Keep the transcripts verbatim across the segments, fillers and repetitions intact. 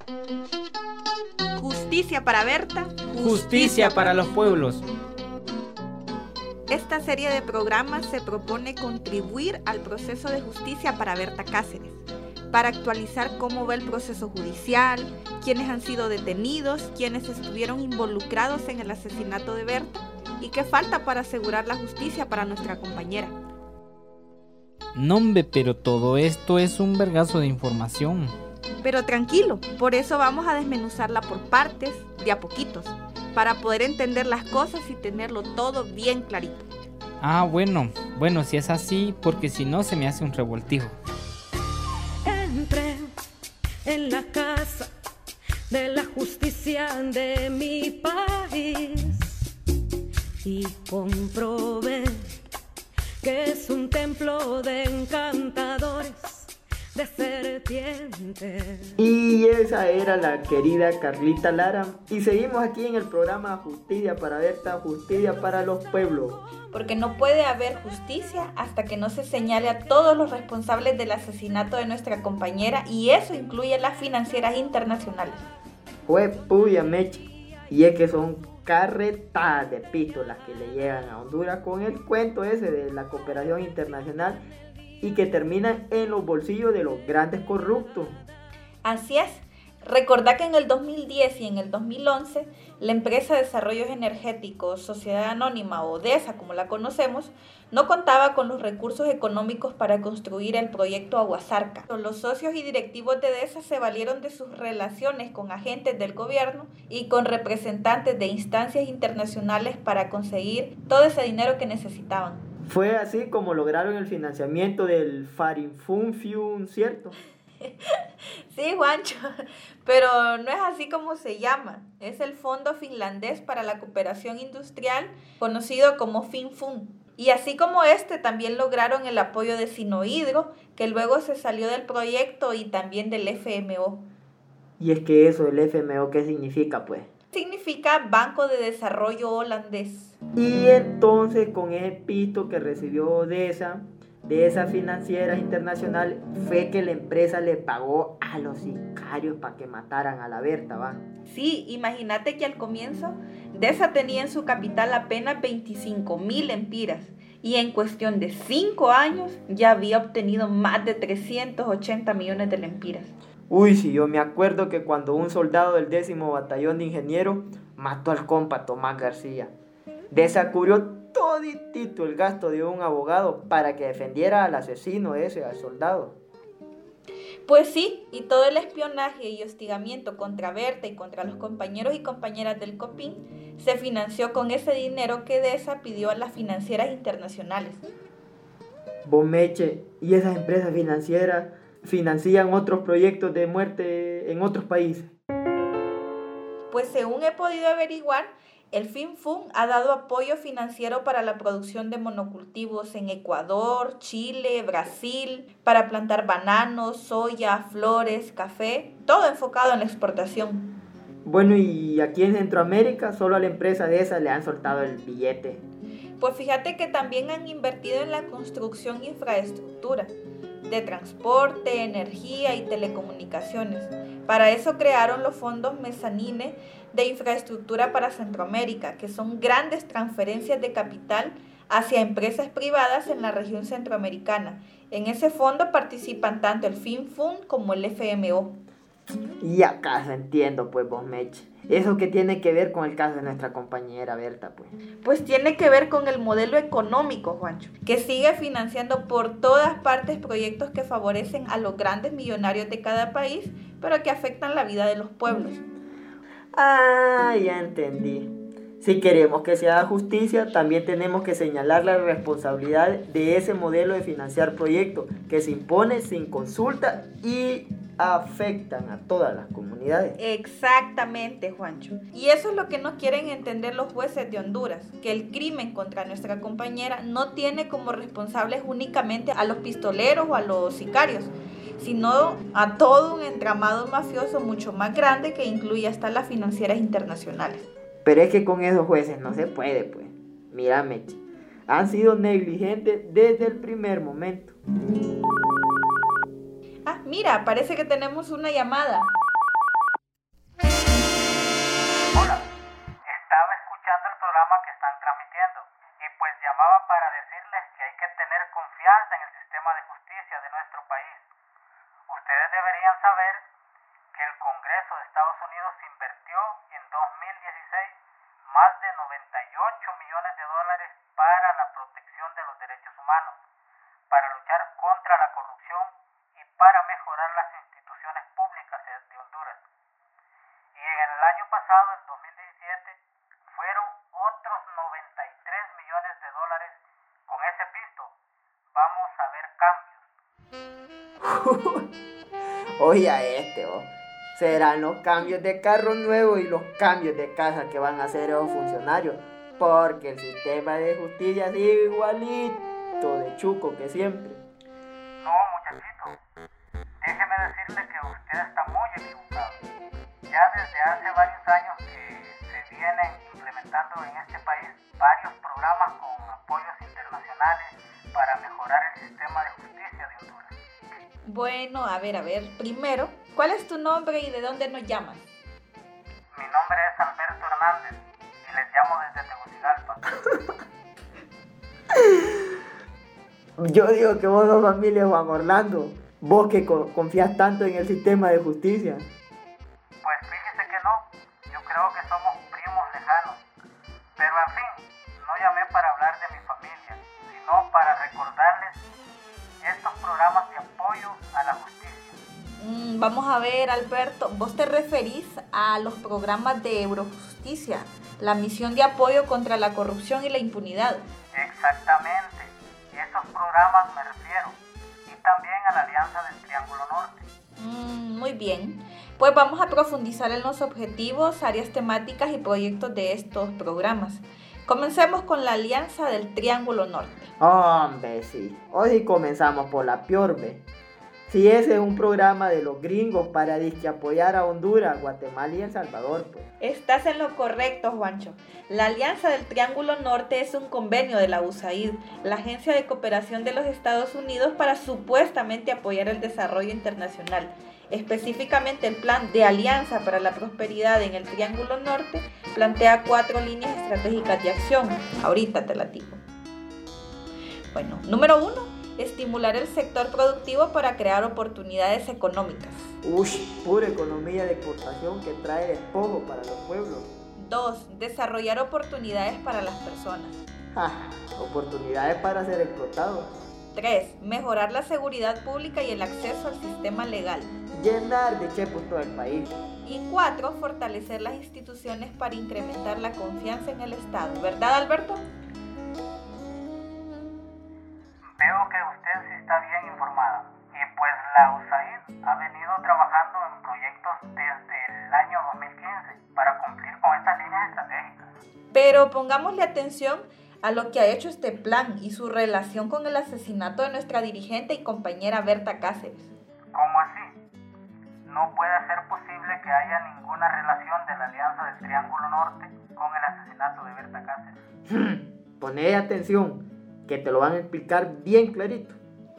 Justicia para Berta. Justicia para los pueblos. Esta serie de programas se propone contribuir al proceso de justicia para Berta Cáceres, para actualizar cómo va el proceso judicial, quiénes han sido detenidos, quiénes estuvieron involucrados en el asesinato de Berta y qué falta para asegurar la justicia para nuestra compañera. No, hombre, pero todo esto es un vergazo de información. Pero tranquilo, por eso vamos a desmenuzarla por partes, de a poquitos, para poder entender las cosas y tenerlo todo bien clarito. Ah, bueno, bueno, si es así, porque si no se me hace un revoltijo. Entré en la casa de la justicia de mi país y comprobé que es un templo de encantadores, de serpientes. Y esa era la querida Carlita Lara. Y seguimos aquí en el programa Justicia para Berta, Justicia para los Pueblos. Porque no puede haber justicia hasta que no se señale a todos los responsables del asesinato de nuestra compañera, y eso incluye a las financieras internacionales. Fue puya mecha. Y es que son carretadas de pito las que le llegan a Honduras con el cuento ese de la cooperación internacional y que terminan en los bolsillos de los grandes corruptos. Así es. Recordá que en el dos mil diez y en el dos mil once, la empresa de Desarrollos Energéticos, Sociedad Anónima o DESA, como la conocemos, no contaba con los recursos económicos para construir el proyecto Aguasarca. Los socios y directivos de DESA se valieron de sus relaciones con agentes del gobierno y con representantes de instancias internacionales para conseguir todo ese dinero que necesitaban. Fue así como lograron el financiamiento del Farinfunfium, ¿cierto? Sí, Juancho, pero no es así como se llama. Es el Fondo Finlandés para la Cooperación Industrial, conocido como FinFund. Y así como este, también lograron el apoyo de Sinohydro, que luego se salió del proyecto, y también del F M O. Y es que eso, el F M O, ¿qué significa, pues? Significa Banco de Desarrollo Holandés. Y entonces, con ese pito que recibió de esa, de esas financieras internacionales, fue que la empresa le pagó a los sicarios para que mataran a la Berta, ¿va? Sí, imagínate que al comienzo DESA tenía en su capital apenas veinticinco mil empiras y en cuestión de cinco años ya había obtenido más de trescientos ochenta millones de lempiras. Uy, sí, yo me acuerdo que cuando un soldado del décimo batallón de ingenieros mató al compa Tomás García, DESA cubrió toditito el gasto de un abogado para que defendiera al asesino ese, al soldado. Pues sí, y todo el espionaje y hostigamiento contra Berta y contra los compañeros y compañeras del COPIN se financió con ese dinero que DESA pidió a las financieras internacionales. Bomeche, ¿y esas empresas financieras financian otros proyectos de muerte en otros países? Pues según he podido averiguar, el FinFund ha dado apoyo financiero para la producción de monocultivos en Ecuador, Chile, Brasil, para plantar bananos, soya, flores, café, todo enfocado en la exportación. Bueno, y aquí en Centroamérica solo a la empresa de esa le han soltado el billete. Pues fíjate que también han invertido en la construcción de infraestructura, de transporte, energía y telecomunicaciones. Para eso crearon los fondos Mezzanine de infraestructura para Centroamérica, que son grandes transferencias de capital hacia empresas privadas en la región centroamericana. En ese fondo participan tanto el FinFund como el F M O. Y acaso entiendo, pues, vos, Mech. ¿Eso qué tiene que ver con el caso de nuestra compañera Berta, pues? Pues tiene que ver con el modelo económico, Juancho, que sigue financiando por todas partes proyectos que favorecen a los grandes millonarios de cada país, pero que afectan la vida de los pueblos. Ah, ya entendí. Si queremos que se haga justicia, también tenemos que señalar la responsabilidad de ese modelo de financiar proyectos que se impone sin consulta y afectan a todas las comunidades. Exactamente, Juancho. Y eso es lo que no quieren entender los jueces de Honduras, que el crimen contra nuestra compañera no tiene como responsables únicamente a los pistoleros o a los sicarios, sino a todo un entramado mafioso mucho más grande que incluye hasta las financieras internacionales. Pero es que con esos jueces no se puede, pues. Mira, Meche, han sido negligentes desde el primer momento. Ah, mira, parece que tenemos una llamada. pasado, el dos mil diecisiete, fueron otros noventa y tres millones de dólares. Con ese pisto vamos a ver cambios. Oye a este, oh. Serán los cambios de carro nuevo y los cambios de casa que van a hacer esos funcionarios, porque el sistema de justicia sigue igualito de chuco que siempre. No, muchachito, déjeme decirle que usted está muy equivocado. Ya desde hace varios años que se vienen implementando en este país varios programas con apoyos internacionales para mejorar el sistema de justicia de Honduras. Bueno, a ver, a ver, primero, ¿cuál es tu nombre y de dónde nos llamas? Mi nombre es Alberto Hernández y les llamo desde Tegucigalpa. Yo digo que vos sos familia de Juan Orlando, vos que co- confías tanto en el sistema de justicia. Pues fíjese que no, yo creo que somos primos lejanos. Pero en fin, no llamé para hablar de mi familia, sino para recordarles estos programas de apoyo a la justicia. Mm, vamos a ver, Alberto, vos te referís a los programas de Eurojusticia, la misión de apoyo contra la corrupción y la impunidad. Exactamente, esos programas me refiero. Y también a la Alianza del Triángulo Norte. Mm, muy bien, pues vamos a profundizar en los objetivos, áreas temáticas y proyectos de estos programas. Comencemos con la Alianza del Triángulo Norte. Hombre, sí. Hoy comenzamos por la peor, ve. Si ese es un programa de los gringos para disque apoyar a Honduras, Guatemala y El Salvador, pues. Estás en lo correcto, Juancho. La Alianza del Triángulo Norte es un convenio de la U S A I D, la Agencia de Cooperación de los Estados Unidos, para supuestamente apoyar el desarrollo internacional. Específicamente, el Plan de Alianza para la Prosperidad en el Triángulo Norte plantea cuatro líneas estratégicas de acción. Ahorita te la digo. Bueno, número uno, estimular el sector productivo para crear oportunidades económicas. Uy, pura economía de exportación que trae despojo para los pueblos. dos. Desarrollar oportunidades para las personas. Ja, oportunidades para ser explotados. tres. Mejorar la seguridad pública y el acceso al sistema legal. Llenar de chepos todo el país. Y cuatro. Fortalecer las instituciones para incrementar la confianza en el Estado. ¿Verdad, Alberto? Veo que usted sí está bien informada. Y pues la U S A I D ha venido trabajando en proyectos desde el año dos mil quince para cumplir con estas líneas estratégicas. Pero pongámosle atención a lo que ha hecho este plan y su relación con el asesinato de nuestra dirigente y compañera Berta Cáceres. ¿Cómo así? No puede ser posible que haya ninguna relación de la Alianza del Triángulo Norte con el asesinato de Berta Cáceres. Poné atención, que te lo van a explicar bien clarito.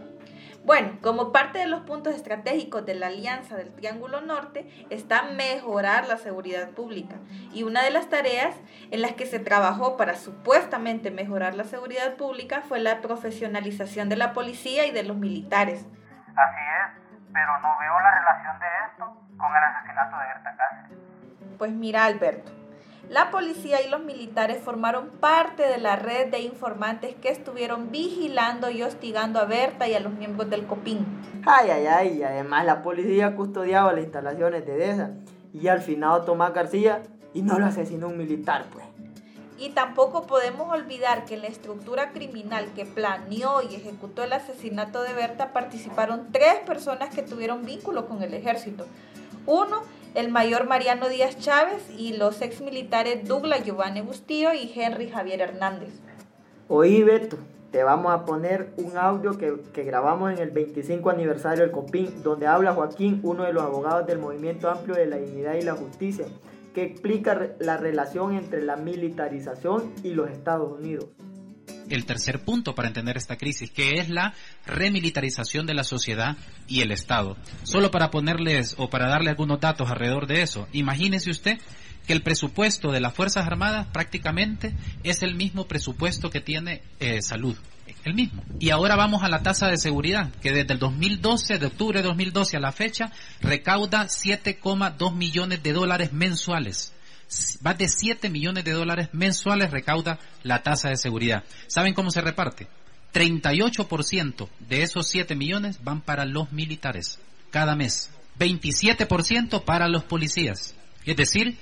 Bueno, como parte de los puntos estratégicos de la Alianza del Triángulo Norte está mejorar la seguridad pública. Y una de las tareas en las que se trabajó para supuestamente mejorar la seguridad pública fue la profesionalización de la policía y de los militares. Así es, pero no veo la relación de esto con el asesinato de Berta Cáceres. Pues mira, Alberto, la policía y los militares formaron parte de la red de informantes que estuvieron vigilando y hostigando a Berta y a los miembros del COPIN. Ay, ay, ay, y además la policía custodiaba las instalaciones de DESA y al finado Tomás García, y no lo asesinó un militar, pues. Y tampoco podemos olvidar que en la estructura criminal que planeó y ejecutó el asesinato de Berta participaron tres personas que tuvieron vínculo con el ejército. Uno, el mayor Mariano Díaz Chávez, y los ex militares Douglas Giovanni Bustillo y Henry Javier Hernández. Oí, Beto, te vamos a poner un audio que, que grabamos en el veinticinco aniversario del COPIN, donde habla Joaquín, uno de los abogados del Movimiento Amplio de la Dignidad y la Justicia, que explica re- la relación entre la militarización y los Estados Unidos. El tercer punto para entender esta crisis, que es la remilitarización de la sociedad y el Estado. Solo para ponerles o para darle algunos datos alrededor de eso, imagínese usted que el presupuesto de las Fuerzas Armadas prácticamente es el mismo presupuesto que tiene eh, salud, el mismo. Y ahora vamos a la tasa de seguridad, que desde el dos mil doce, de octubre de dos mil doce a la fecha, recauda siete coma dos millones de dólares mensuales. Más de siete millones de dólares mensuales recauda la tasa de seguridad. ¿Saben cómo se reparte? treinta y ocho por ciento de esos siete millones van para los militares cada mes. veintisiete por ciento para los policías. Es decir,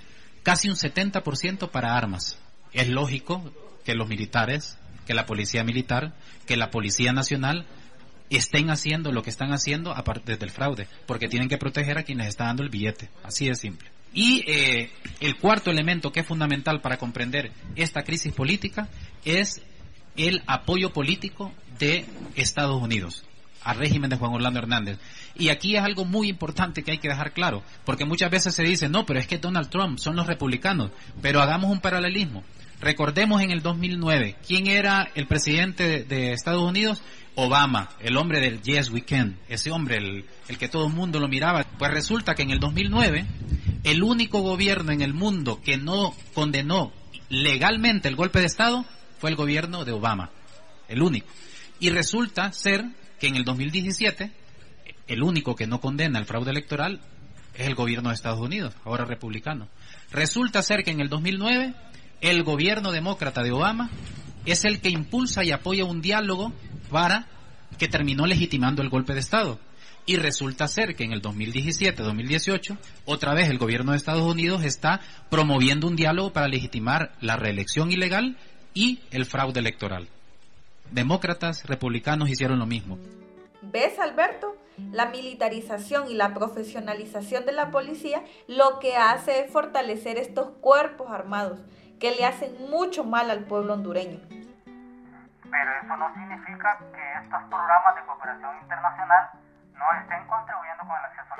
casi un setenta por ciento para armas. Es lógico que los militares, que la policía militar, que la policía nacional estén haciendo lo que están haciendo aparte del fraude, porque tienen que proteger a quienes están dando el billete, así de simple. Y eh, el cuarto elemento que es fundamental para comprender esta crisis política es el apoyo político de Estados Unidos al régimen de Juan Orlando Hernández. Y aquí es algo muy importante que hay que dejar claro, porque muchas veces se dice, no, pero es que Donald Trump son los republicanos, pero hagamos un paralelismo. Recordemos en el dos mil nueve, ¿quién era el presidente de, de Estados Unidos? Obama, el hombre del Yes We Can, ese hombre, el, el que todo el mundo lo miraba. Pues resulta que en el dos mil nueve, el único gobierno en el mundo que no condenó legalmente el golpe de Estado fue el gobierno de Obama, el único. Y resulta ser que en el dos mil diecisiete, el único que no condena el fraude electoral es el gobierno de Estados Unidos, ahora republicano. Resulta ser que en el dos mil nueve, el gobierno demócrata de Obama es el que impulsa y apoya un diálogo para que terminó legitimando el golpe de Estado. Y resulta ser que en el dos mil diecisiete, dos mil dieciocho, otra vez el gobierno de Estados Unidos está promoviendo un diálogo para legitimar la reelección ilegal y el fraude electoral. Demócratas, republicanos hicieron lo mismo. ¿Ves, Alberto? La militarización y la profesionalización de la policía lo que hace es fortalecer estos cuerpos armados que le hacen mucho mal al pueblo hondureño. Pero eso no significa que estos programas de cooperación internacional no estén contribuyendo con el acceso a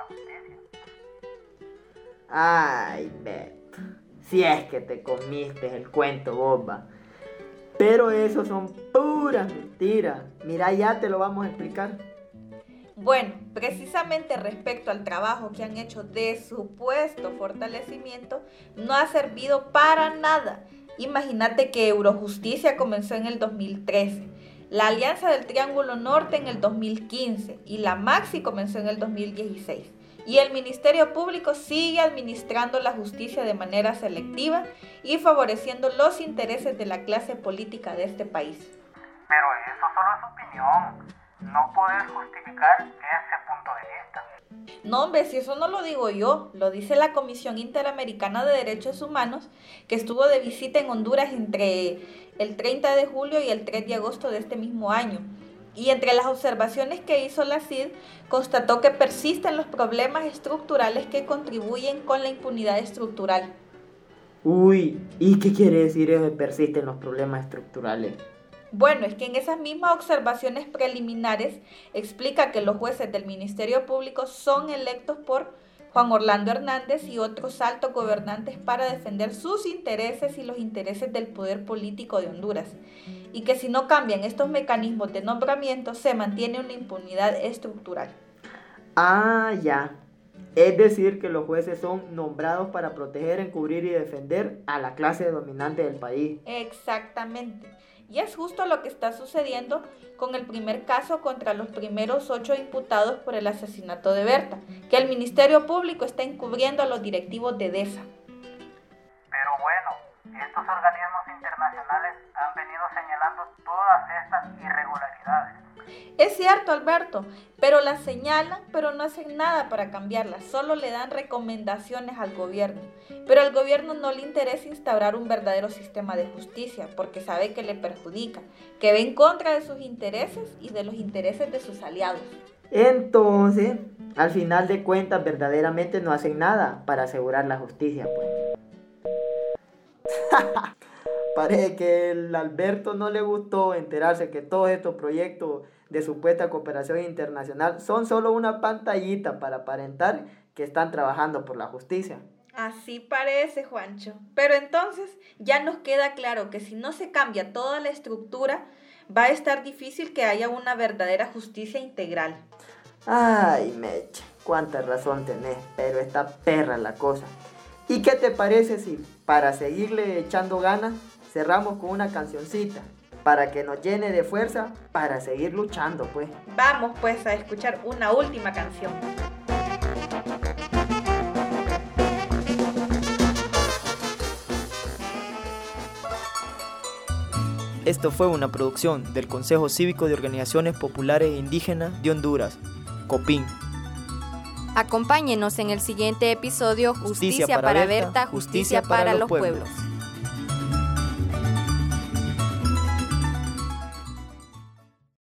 la justicia. Ay, Beto, si es que te comiste el cuento, boba. Pero eso son puras mentiras. Mira, ya te lo vamos a explicar. Bueno, precisamente respecto al trabajo que han hecho de supuesto fortalecimiento, no ha servido para nada. Imagínate que Eurojusticia comenzó en el dos mil trece, la Alianza del Triángulo Norte en el dos mil quince y la Maxi comenzó en el dos mil dieciséis. Y el Ministerio Público sigue administrando la justicia de manera selectiva y favoreciendo los intereses de la clase política de este país. Pero eso solo es opinión. No puedes justificar ese punto de vista. No, hombre, si eso no lo digo yo, lo dice la Comisión Interamericana de Derechos Humanos, que estuvo de visita en Honduras entre el treinta de julio y el tres de agosto de este mismo año. Y entre las observaciones que hizo la C I D, constató que persisten los problemas estructurales que contribuyen con la impunidad estructural. Uy, ¿y qué quiere decir eso de persisten los problemas estructurales? Bueno, es que en esas mismas observaciones preliminares explica que los jueces del Ministerio Público son electos por Juan Orlando Hernández y otros altos gobernantes para defender sus intereses y los intereses del poder político de Honduras, y que si no cambian estos mecanismos de nombramiento se mantiene una impunidad estructural. Ah, ya. Es decir, que los jueces son nombrados para proteger, encubrir y defender a la clase dominante del país. Exactamente. Y es justo lo que está sucediendo con el primer caso contra los primeros ocho imputados por el asesinato de Berta, que el Ministerio Público está encubriendo a los directivos de DESA. Pero bueno, estos organismos internacionales han venido señalando todas estas irregularidades. Es cierto, Alberto, pero las señalan, pero no hacen nada para cambiarlas, solo le dan recomendaciones al gobierno. Pero al gobierno no le interesa instaurar un verdadero sistema de justicia, porque sabe que le perjudica, que va en contra de sus intereses y de los intereses de sus aliados. Entonces, al final de cuentas, verdaderamente no hacen nada para asegurar la justicia, pues. Parece que el Alberto no le gustó enterarse que todos estos proyectos de supuesta cooperación internacional son solo una pantallita para aparentar que están trabajando por la justicia. Así parece, Juancho. Pero entonces ya nos queda claro que si no se cambia toda la estructura, va a estar difícil que haya una verdadera justicia integral. Ay, Mecha, cuánta razón tenés, pero está perra la cosa. ¿Y qué te parece si, para seguirle echando ganas, cerramos con una cancioncita para que nos llene de fuerza para seguir luchando, pues? Vamos pues a escuchar una última canción. Esto fue una producción del Consejo Cívico de Organizaciones Populares Indígenas de Honduras, COPIN. Acompáñenos en el siguiente episodio Justicia, para Berta, Justicia para los pueblos.